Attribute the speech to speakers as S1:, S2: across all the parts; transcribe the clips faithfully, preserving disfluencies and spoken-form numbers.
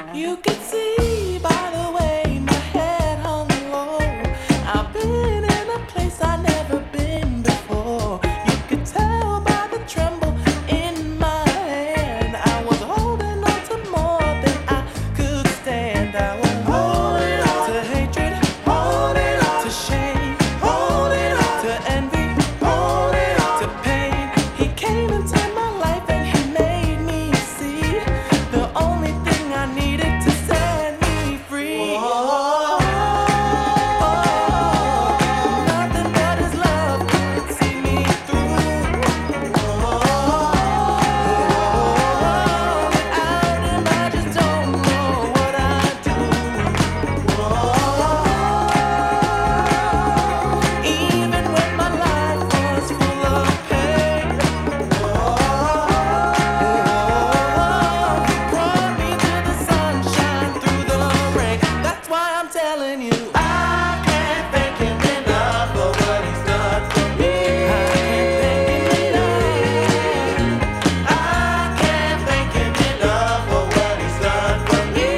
S1: You could see by the way my head hung low. I've been in a place I've never been before. You could tell by the tremble in my hand. I was holding on to more than I could stand. I was holding on to hatred, holding on to shame, holding on to envy, holding on to pain. He came into my life and he made me see the only thing I needed to set me free. Oh, nothing but his love could see me through. Oh, without him I just don't know what I'd do. Oh, even when my life was full of pain. Brought me to the sunshine through the rain. That's why I'm telling you, I can't thank him enough for what he's done for me. I can't thank him enough. I can't thank him enough for what he's done for me.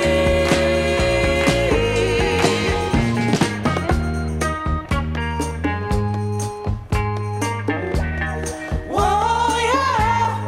S1: Whoa, yeah.